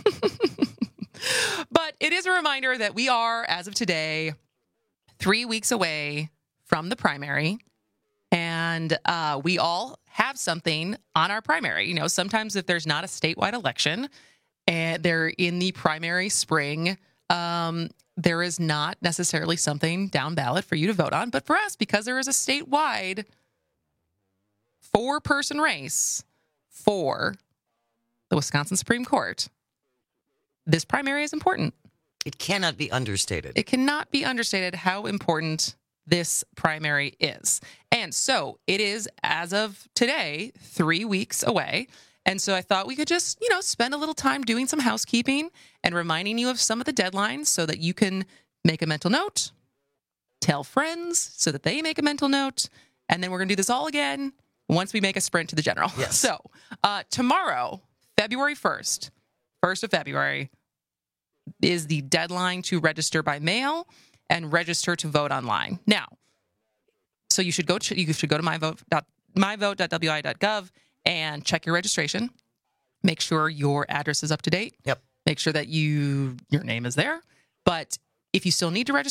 But it is a reminder that we are, as of today, three weeks away from the primary. And uh, we all have something on our primary. You know, sometimes if there's not a statewide election and they're in the primary spring, um, there is not necessarily something down ballot for you to vote on. But for us, because there is a statewide four-person race for the Wisconsin Supreme Court, this primary is important. It cannot be understated. It cannot be understated how important this primary is. And so it is, as of today, three weeks away. And so I thought we could just, you know, spend a little time doing some housekeeping and reminding you of some of the deadlines so that you can make a mental note, tell friends so that they make a mental note, and then we're going to do this all again once we make a sprint to the general. Yes. So uh, tomorrow, February first, first of February, is the deadline to register by mail and register to vote online. Now, so you should go to, you should go to my vote my vote dot w i dot gov and check your registration. Make sure your address is up to date. Yep. Make sure that you your name is there. But if you still need to register,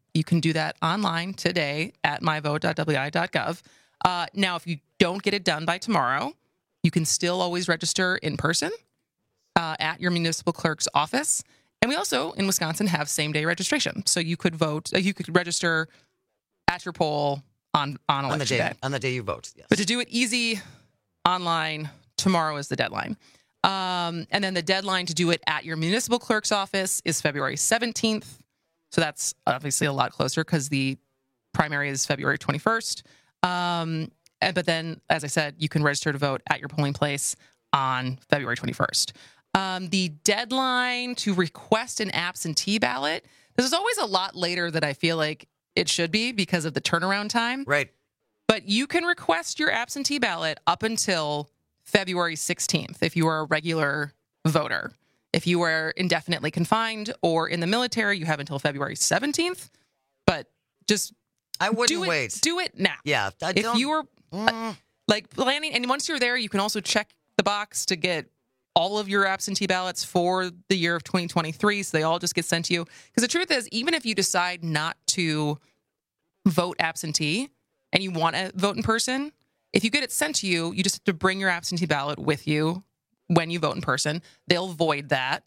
You can do that online today at my vote dot w i dot gov. Uh, now, if you don't get it done by tomorrow, you can still always register in person uh, at your municipal clerk's office. And we also, in Wisconsin, have same-day registration. So you could vote, uh, you could register at your poll on, on election on the day, day. On the day you vote, yes. But to do it easy, online, tomorrow is the deadline. Um, and then the deadline to do it at your municipal clerk's office is February seventeenth. So that's obviously a lot closer because the primary is February twenty-first. Um, and, but then, as I said, you can register to vote at your polling place on February twenty-first. Um, the deadline to request an absentee ballot, this is always a lot later than I feel like it should be because of the turnaround time. Right. But you can request your absentee ballot up until February sixteenth if you are a regular voter. If you are indefinitely confined or in the military, you have until February seventeenth. But just I wouldn't do it, wait. Do it now. Yeah. I if don't, you were uh, like planning, and once you're there, you can also check the box to get all of your absentee ballots for the year of twenty twenty-three. So they all just get sent to you. Because the truth is, even if you decide not to vote absentee and you want to vote in person, if you get it sent to you, you just have to bring your absentee ballot with you when you vote in person. They'll void that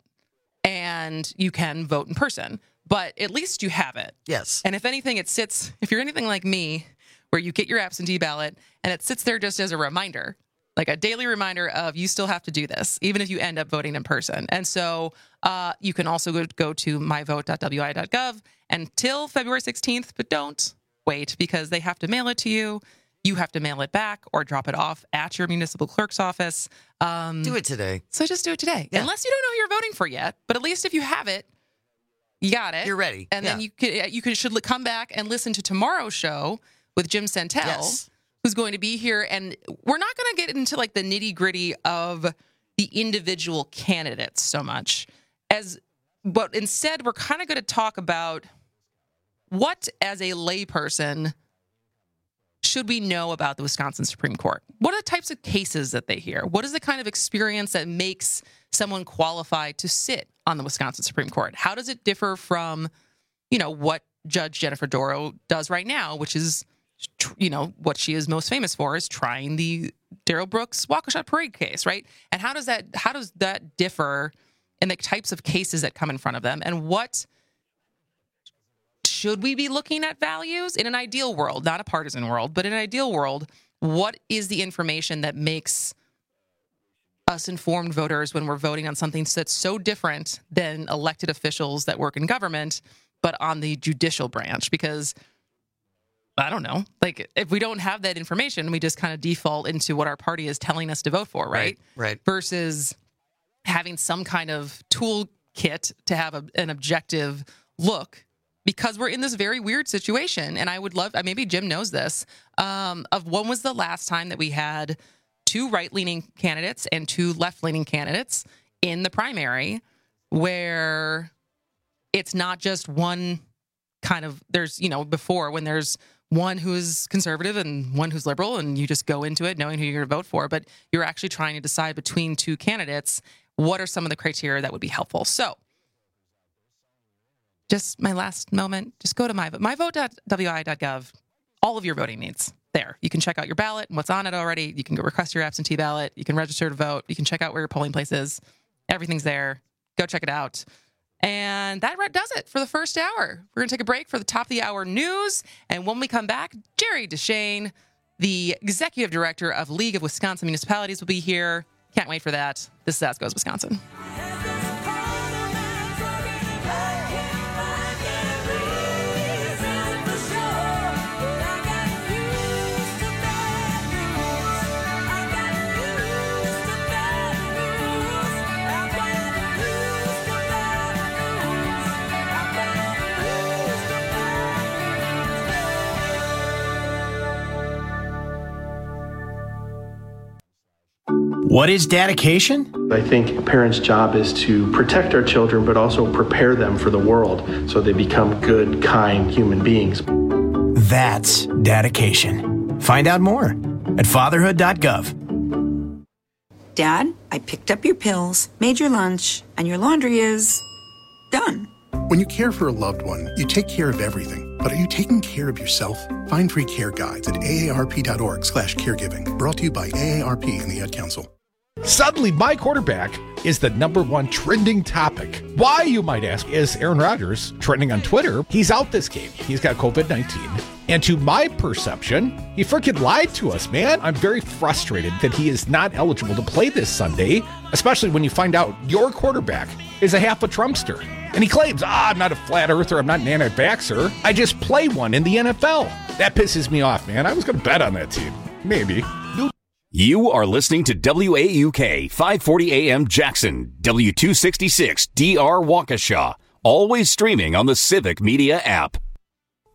and you can vote in person. But at least you have it. Yes. And if anything, it sits, if you're anything like me, where you get your absentee ballot and it sits there just as a reminder, like a daily reminder of you still have to do this, even if you end up voting in person. And so uh, you can also go, go to my vote dot w i dot gov until February sixteenth, but don't wait because they have to mail it to you. You have to mail it back or drop it off at your municipal clerk's office. Um, do it today. So just do it today. Yeah. Unless you don't know who you're voting for yet, but at least if you have it, you got it. You're ready. And yeah. then you could, you could should come back and listen to tomorrow's show with Jim Santel, yes. who's going to be here. And we're not going to get into like the nitty gritty of the individual candidates so much as, but instead we're kind of going to talk about what, as a layperson, should we know about the Wisconsin Supreme Court? What are the types of cases that they hear? What is the kind of experience that makes someone qualified to sit on the Wisconsin Supreme Court? How does it differ from, you know, what Judge Jennifer Dorow does right now, which is, you know, what she is most famous for is trying the Darrell Brooks Waukesha Parade case, right? And how does that how does that differ in the types of cases that come in front of them? And what should we be looking at values in an ideal world, not a partisan world, but in an ideal world, what is the information that makes us informed voters when we're voting on something that's so different than elected officials that work in government, but on the judicial branch? Because I don't know, like if we don't have that information, we just kind of default into what our party is telling us to vote for, right? Right. right. Versus having some kind of toolkit to have a, an objective look. Because we're in this very weird situation. And I would love, maybe Jim knows this, um, of when was the last time that we had two right-leaning candidates and two left-leaning candidates in the primary where it's not just one kind of, there's, you know, before when there's one who's conservative and one who's liberal and you just go into it knowing who you're going to vote for, but you're actually trying to decide between two candidates, what are some of the criteria that would be helpful? So, just my last moment, just go to my, my vote dot w i dot gov. All of your voting needs there. You can check out your ballot and what's on it already. You can go request your absentee ballot. You can register to vote. You can check out where your polling place is. Everything's there. Go check it out. And that does it for the first hour. We're going to take a break for the top of the hour news. And when we come back, Jerry Deshane, the executive director of League of Wisconsin Municipalities, will be here. Can't wait for that. This is As Goes Wisconsin. What is dedication? I think a parent's job is to protect our children, but also prepare them for the world so they become good, kind human beings. That's dedication. Find out more at fatherhood dot gov. Dad, I picked up your pills, made your lunch, and your laundry is done. When you care for a loved one, you take care of everything. But are you taking care of yourself? Find free care guides at aarp.org slash caregiving. Brought to you by A A R P and the Ad Council. Suddenly, my quarterback is the number one trending topic. Why, you might ask, is Aaron Rodgers trending on Twitter? He's out this game. He's got covid nineteen. And to my perception, he freaking lied to us, man. I'm very frustrated that he is not eligible to play this Sunday, especially when you find out your quarterback is a half a Trumpster. And he claims, ah, I'm not a flat earther, I'm not an anti-vaxxer. I just play one in the N F L. That pisses me off, man. I was going to bet on that team. Maybe. You are listening to W A U K five forty A M Jackson, W two sixty-six D R Waukesha, always streaming on the Civic Media app.